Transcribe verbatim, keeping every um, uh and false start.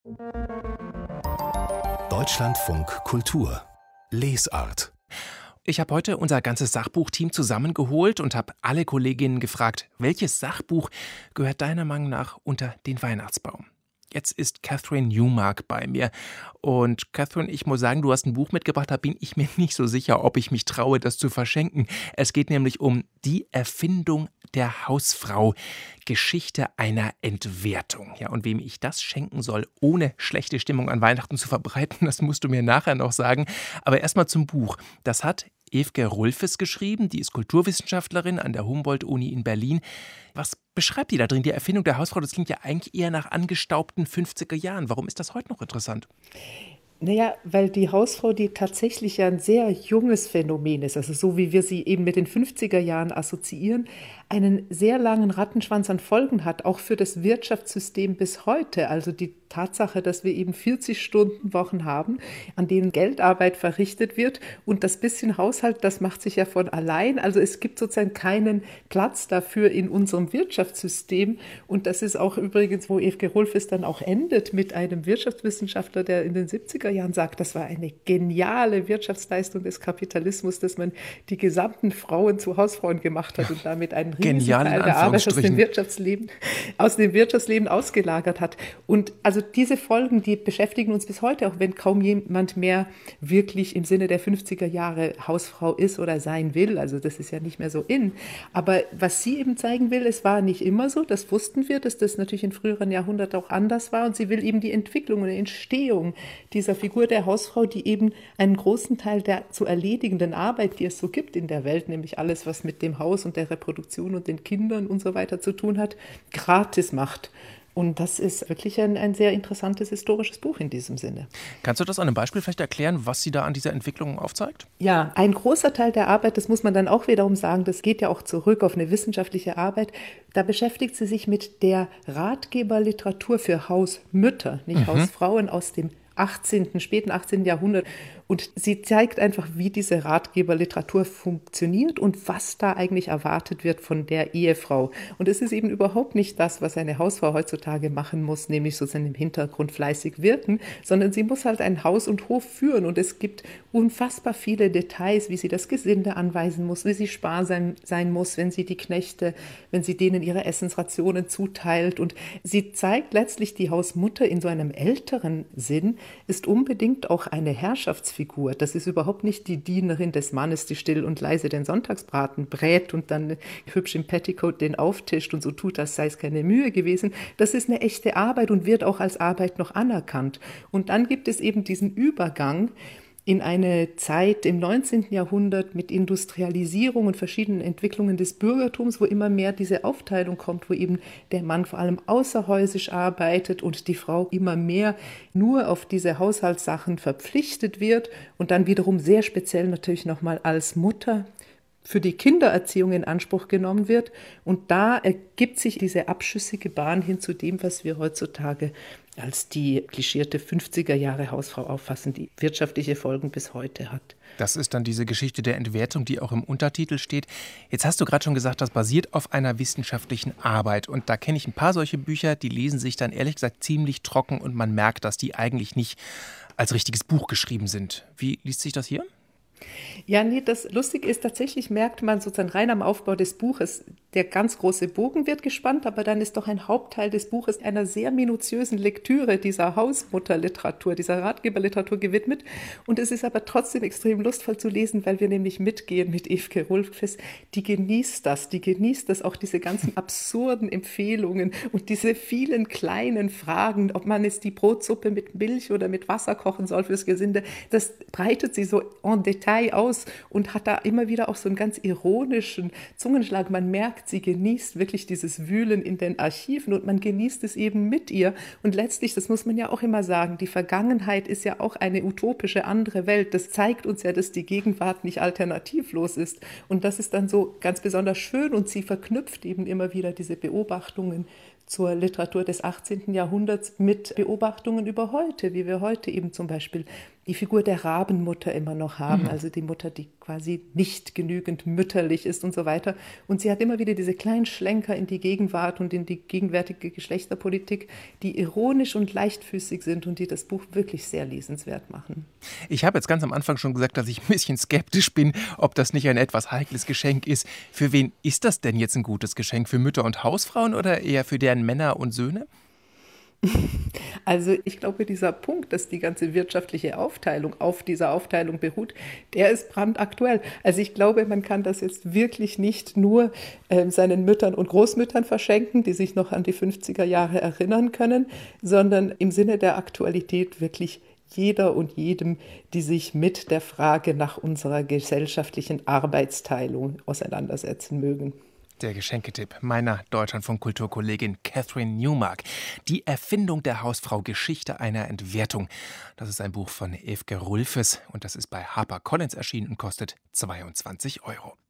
Deutschlandfunk Kultur Lesart. Ich habe heute unser ganzes Sachbuchteam zusammengeholt und habe alle Kolleginnen gefragt, welches Sachbuch gehört deiner Meinung nach unter den Weihnachtsbaum? Jetzt ist Catherine Newmark bei mir. Und Catherine, ich muss sagen, du hast ein Buch mitgebracht, da bin ich mir nicht so sicher, ob ich mich traue, das zu verschenken. Es geht nämlich um die Erfindung der Hausfrau. Geschichte einer Entwertung. Ja, und wem ich das schenken soll, ohne schlechte Stimmung an Weihnachten zu verbreiten, das musst du mir nachher noch sagen. Aber erstmal zum Buch. Das hat Ewke Rulfes geschrieben, die ist Kulturwissenschaftlerin an der Humboldt-Uni in Berlin. Was beschreibt die da drin? Die Erfindung der Hausfrau, das klingt ja eigentlich eher nach angestaubten fünfziger Jahren. Warum ist das heute noch interessant? Naja, weil die Hausfrau, die tatsächlich ja ein sehr junges Phänomen ist, also so wie wir sie eben mit den fünfziger Jahren assoziieren, einen sehr langen Rattenschwanz an Folgen hat, auch für das Wirtschaftssystem bis heute. Also die Tatsache, dass wir eben vierzig-Stunden-Wochen haben, an denen Geldarbeit verrichtet wird und das bisschen Haushalt, das macht sich ja von allein. Also es gibt sozusagen keinen Platz dafür in unserem Wirtschaftssystem. Und das ist auch übrigens, wo Ewke Rulfes dann auch endet, mit einem Wirtschaftswissenschaftler, der in den siebziger Jahren sagt, das war eine geniale Wirtschaftsleistung des Kapitalismus, dass man die gesamten Frauen zu Hausfrauen gemacht hat und damit einen riesigen Teil der Arbeit aus dem Wirtschaftsleben, aus dem Wirtschaftsleben ausgelagert hat. Und also diese Folgen, die beschäftigen uns bis heute, auch wenn kaum jemand mehr wirklich im Sinne der fünfziger Jahre Hausfrau ist oder sein will. Also das ist ja nicht mehr so in. Aber was sie eben zeigen will, es war nicht immer so, das wussten wir, dass das natürlich in früheren Jahrhunderten auch anders war. Und sie will eben die Entwicklung und die Entstehung dieser Figur der Hausfrau, die eben einen großen Teil der zu erledigenden Arbeit, die es so gibt in der Welt, nämlich alles, was mit dem Haus und der Reproduktion und den Kindern und so weiter zu tun hat, gratis macht. Und das ist wirklich ein, ein sehr interessantes historisches Buch in diesem Sinne. Kannst du das an einem Beispiel vielleicht erklären, was sie da an dieser Entwicklung aufzeigt? Ja, ein großer Teil der Arbeit, das muss man dann auch wiederum sagen, das geht ja auch zurück auf eine wissenschaftliche Arbeit. Da beschäftigt sie sich mit der Ratgeberliteratur für Hausmütter, nicht mhm. Hausfrauen aus dem achtzehnten, späten achtzehnten Jahrhundert. Und sie zeigt einfach, wie diese Ratgeberliteratur funktioniert und was da eigentlich erwartet wird von der Ehefrau. Und es ist eben überhaupt nicht das, was eine Hausfrau heutzutage machen muss, nämlich sozusagen im Hintergrund fleißig wirken, sondern sie muss halt ein Haus und Hof führen. Und es gibt unfassbar viele Details, wie sie das Gesinde anweisen muss, wie sie sparsam sein muss, wenn sie die Knechte, wenn sie denen ihre Essensrationen zuteilt. Und sie zeigt letztlich, die Hausmutter in so einem älteren Sinn ist unbedingt auch eine Herrschaftsfigur. Das ist überhaupt nicht die Dienerin des Mannes, die still und leise den Sonntagsbraten brät und dann hübsch im Petticoat den auftischt und so tut, als sei es keine Mühe gewesen. Das ist eine echte Arbeit und wird auch als Arbeit noch anerkannt. Und dann gibt es eben diesen Übergang in eine Zeit im neunzehnten Jahrhundert mit Industrialisierung und verschiedenen Entwicklungen des Bürgertums, wo immer mehr diese Aufteilung kommt, wo eben der Mann vor allem außerhäusig arbeitet und die Frau immer mehr nur auf diese Haushaltssachen verpflichtet wird und dann wiederum sehr speziell natürlich nochmal als Mutter für die Kindererziehung in Anspruch genommen wird. Und da ergibt sich diese abschüssige Bahn hin zu dem, was wir heutzutage als die klischierte fünfziger Jahre Hausfrau auffassen, die wirtschaftliche Folgen bis heute hat. Das ist dann diese Geschichte der Entwertung, die auch im Untertitel steht. Jetzt hast du gerade schon gesagt, das basiert auf einer wissenschaftlichen Arbeit. Und da kenne ich ein paar solche Bücher, die lesen sich dann ehrlich gesagt ziemlich trocken und man merkt, dass die eigentlich nicht als richtiges Buch geschrieben sind. Wie liest sich das hier? Ja, nee, das Lustige ist, tatsächlich merkt man sozusagen rein am Aufbau des Buches, der ganz große Bogen wird gespannt, aber dann ist doch ein Hauptteil des Buches einer sehr minutiösen Lektüre dieser Hausmutterliteratur, dieser Ratgeberliteratur gewidmet. Und es ist aber trotzdem extrem lustvoll zu lesen, weil wir nämlich mitgehen mit Ewke Rulfes. Die genießt das, die genießt das, auch diese ganzen absurden Empfehlungen und diese vielen kleinen Fragen, ob man jetzt die Brotsuppe mit Milch oder mit Wasser kochen soll fürs Gesinde, das breitet sie so en Detail aus und hat da immer wieder auch so einen ganz ironischen Zungenschlag. Man merkt, sie genießt wirklich dieses Wühlen in den Archiven und man genießt es eben mit ihr. Und letztlich, das muss man ja auch immer sagen, die Vergangenheit ist ja auch eine utopische andere Welt. Das zeigt uns ja, dass die Gegenwart nicht alternativlos ist. Und das ist dann so ganz besonders schön und sie verknüpft eben immer wieder diese Beobachtungen zur Literatur des achtzehnten Jahrhunderts mit Beobachtungen über heute, wie wir heute eben zum Beispiel die Figur der Rabenmutter immer noch haben, mhm. also die Mutter, die quasi nicht genügend mütterlich ist und so weiter. Und sie hat immer wieder diese kleinen Schlenker in die Gegenwart und in die gegenwärtige Geschlechterpolitik, die ironisch und leichtfüßig sind und die das Buch wirklich sehr lesenswert machen. Ich habe jetzt ganz am Anfang schon gesagt, dass ich ein bisschen skeptisch bin, ob das nicht ein etwas heikles Geschenk ist. Für wen ist das denn jetzt ein gutes Geschenk? Für Mütter und Hausfrauen oder eher für deren Männer und Söhne? Also ich glaube, dieser Punkt, dass die ganze wirtschaftliche Aufteilung auf dieser Aufteilung beruht, der ist brandaktuell. Also ich glaube, man kann das jetzt wirklich nicht nur äh, seinen Müttern und Großmüttern verschenken, die sich noch an die fünfziger Jahre erinnern können, sondern im Sinne der Aktualität wirklich jeder und jedem, die sich mit der Frage nach unserer gesellschaftlichen Arbeitsteilung auseinandersetzen mögen. Der Geschenketipp meiner Deutschlandfunk-Kulturkollegin Catherine Newmark. Die Erfindung der Hausfrau, Geschichte einer Entwertung. Das ist ein Buch von Evke Rulfes und das ist bei HarperCollins erschienen und kostet zweiundzwanzig Euro.